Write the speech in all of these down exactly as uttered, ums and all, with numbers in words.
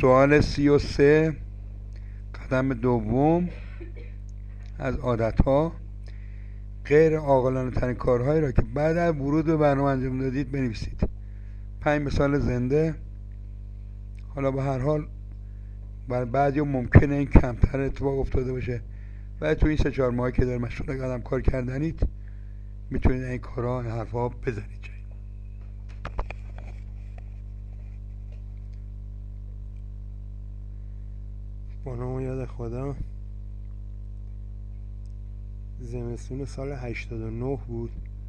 سوال سی و سه، قدم دوم از عادتها: غیر عاقلانه ترین کارهایی را که بعد از ورود به برنامه انجام دادید بنویسید. پنج مثال زنده. حالا به هر حال برای بعضی ممکنه این کمتر اتفاق افتاده باشه و تو این سه چهار ماهی که در مشغول قدم کار کردنید میتونید این کارها این حرفها بزنید جایی. با نام و یاد خدا، زمستون سال هشتاد و نه بود.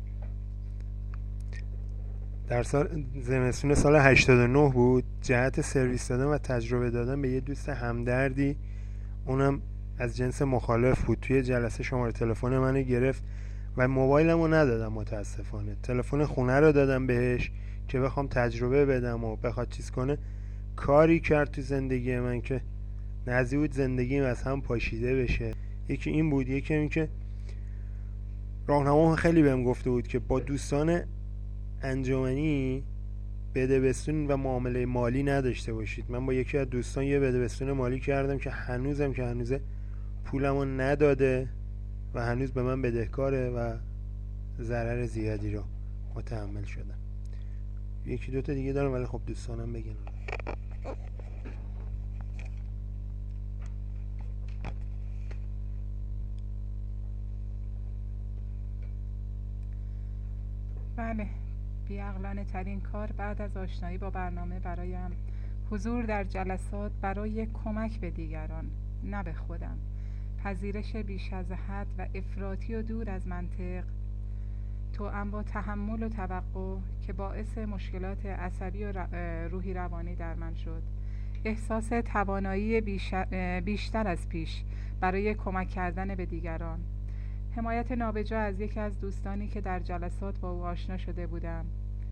در سال زمستون سال هشتاد و نه بود. جهت سرویس دادن و تجربه دادن به یه دوست همدردی، اونم از جنس مخالف بود، توی جلسه شماره تلفن منو گرفت و موبایلمو ندادم. متاسفانه تلفن خونه رو دادم بهش که بخوام تجربه بدم و بخواد چیز کنه. کاری کرد تو زندگی من که نزدیک بود زندگیم از هم پاشیده بشه. یکی این بود، یکی این که راهنما خیلی بهم گفته بود که با دوستان انجمنی بدبستون و معامله مالی نداشته باشید. من با یکی از دوستان یه بدبستون مالی کردم که هنوزم که هنوزه پولمو نداده و هنوز به من بدهکاره و ضرر زیادی رو متحمل شدم. یکی دوتا دیگه دارم ولی خب دوستانم بگن. بله، بی‌عقلانه ترین کار بعد از آشنایی با برنامه برایم حضور در جلسات برای کمک به دیگران، نه به خودم. پذیرش بیش از حد و افراطی و دور از منطق، توأم با تحمل و توقع که باعث مشکلات عصبی و روحی روانی در من شد. احساس توانایی بیش بیشتر از پیش برای کمک کردن به دیگران. حمایت نابجا از یکی از دوستانی که در جلسات با او آشنا شده بودم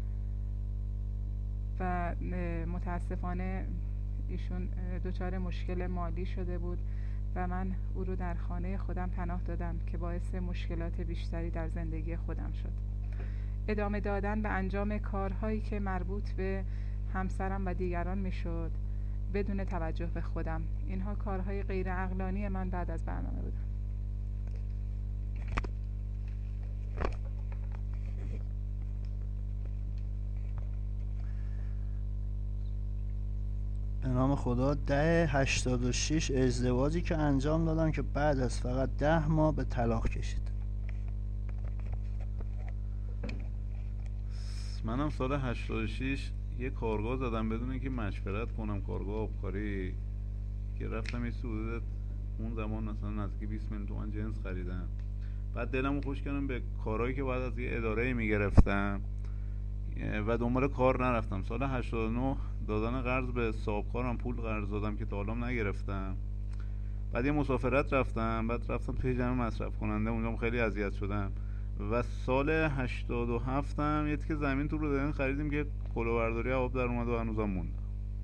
و متاسفانه ایشون دچار مشکل مالی شده بود و من او رو در خانه خودم پناه دادم که باعث مشکلات بیشتری در زندگی خودم شد. ادامه دادن به انجام کارهایی که مربوط به همسرم و دیگران میشد بدون توجه به خودم. اینها کارهای غیر عقلانی من بعد از برنامه بود. به نام خدا. ده هشتاد و شش ازدواجی که انجام دادم که بعد از فقط ده ماه به طلاق کشید. منم سال هشتاد و شش یه کارگاه زدم بدون اینکه مشورت کنم، کارگاه آبکاری که رفتم یه حدود اون زمان مثلا نزدیک بیست میلیون تومان جنس خریدم. بعد دلمو خوش کردم به کارهایی که بعد از یه اداره میگرفتم و دنبال کار نرفتم. سال هشتاد و نه دادن قرض به صاحبکارم پول قرض دادم که تا حالا نگرفتم. بعد یه مسافرت رفتم، بعد رفتم توی جمع مصرف کننده، اونجا خیلی اذیت شدم. و سال هشتاد و هفت هم یه تیکه زمین تو رو دادن خریدیم که کلاهبرداری آب در اومد و هنوزم موند.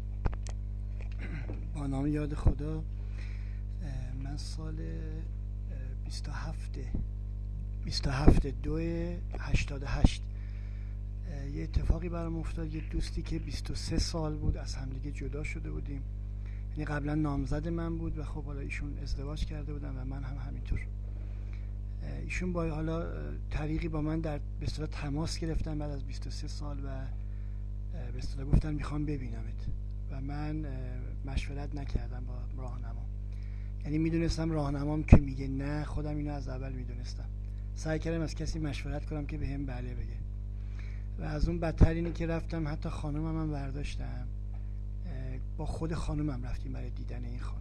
با نام یاد خدا، من سال بیست و هفت بیست و هفت دو هشتاد و هشت یه اتفاقی برام افتاد. یه دوستی که بیست و سه سال بود از همدیگه جدا شده بودیم، یعنی قبلا نامزد من بود و خب حالا ایشون ازدواج کرده بودن و من هم همینطور. ایشون با حالا طریقی با من در به اصطلاح تماس گرفتن بعد از بیست و سه سال و به اصطلاح گفتن میخوام ببینمت و من مشورت نکردم با راهنما. یعنی میدونستم راهنمام که میگه نه، خودم اینو از اول میدونستم. سعی کردم از کسی مشورت کنم که بهم بله بگه. و از اون بدتر اینه که رفتم حتی خانومم هم برداشتم، با خود خانومم رفتیم برای دیدن این خانوم.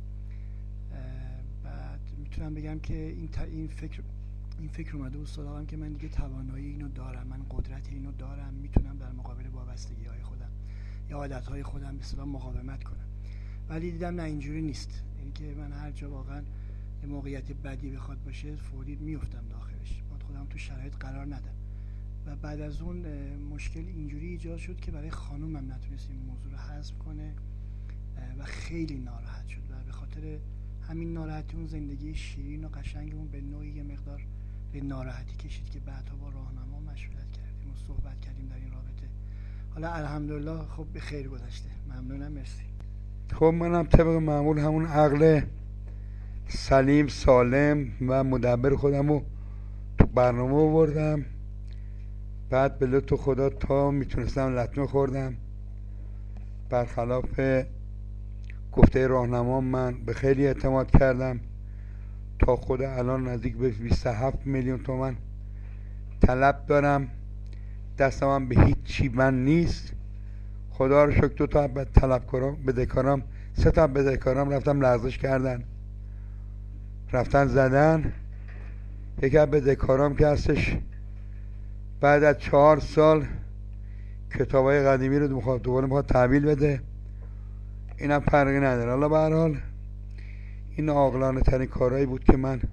بعد میتونم بگم که این این فکر این فکر اومده بود سراغم که من دیگه توانایی اینو دارم، من قدرت اینو دارم، میتونم در مقابل وابستگی‌های خودم یا عادت‌های خودم به اصطلاح مقاومت کنم. ولی دیدم نه، اینجوری نیست. یعنی که من هر جا واقعا یه موقعیت بدی بخواد باشه فوری میافتم داخلش، بعد خودم تو شرایط قرار ندم. و بعد از اون مشکل اینجوری ایجاد شد که برای خانومم نتونست این موضوع رو هضم کنه و خیلی ناراحت شد و به خاطر همین ناراحتی اون زندگی شیرین و قشنگمون به نوعی یه مقدار به ناراحتی کشید که بعدها با راهنما مشورت کردیم و صحبت کردیم در این رابطه. حالا الحمدلله خب به خیر گذشته. ممنونم، مرسی. خب منم طبق معمول همون عقل سلیم سالم و مدبر خودم رو تو برنامه آوردم. بعد به لطف خدا تا میتونستم لطمه خوردم. برخلاف گفته راهنما من به خیلی اعتماد کردم. تا خدا الان نزدیک به بیست و هفت میلیون تومن طلب دارم. دستم هم به هیچ چی بند نیست. خدا رو شکر. دو تا طلبکارام بدهکارام سه تا بدهکارام رفتم لغزش کردن، رفتن زدن. یکی از بدهکارام که هستش بعد از چهار سال کتابای قدیمی رو میخواد دوباره میخواد تحویل بده. اینم فرقی نداره. حالا به هر حال این عاقلانه ترین کارهایی بود که من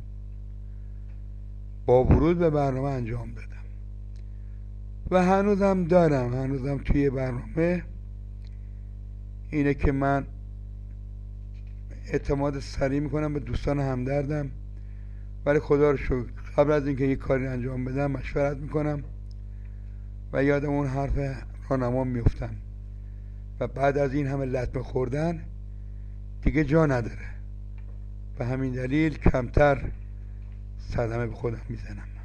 با ورود به برنامه انجام دادم و هنوزم دارم. هنوزم توی برنامه اینه که من اعتماد سریع میکنم به دوستان همدردم، ولی خدا رو شکر قبل از اینکه یک کاری انجام بدم مشورت میکنم و یادم اون حرف راهنما میفتم و بعد از این همه لطمه خوردن دیگه جا نداره. به همین دلیل کمتر صدمه به خودم میزنم.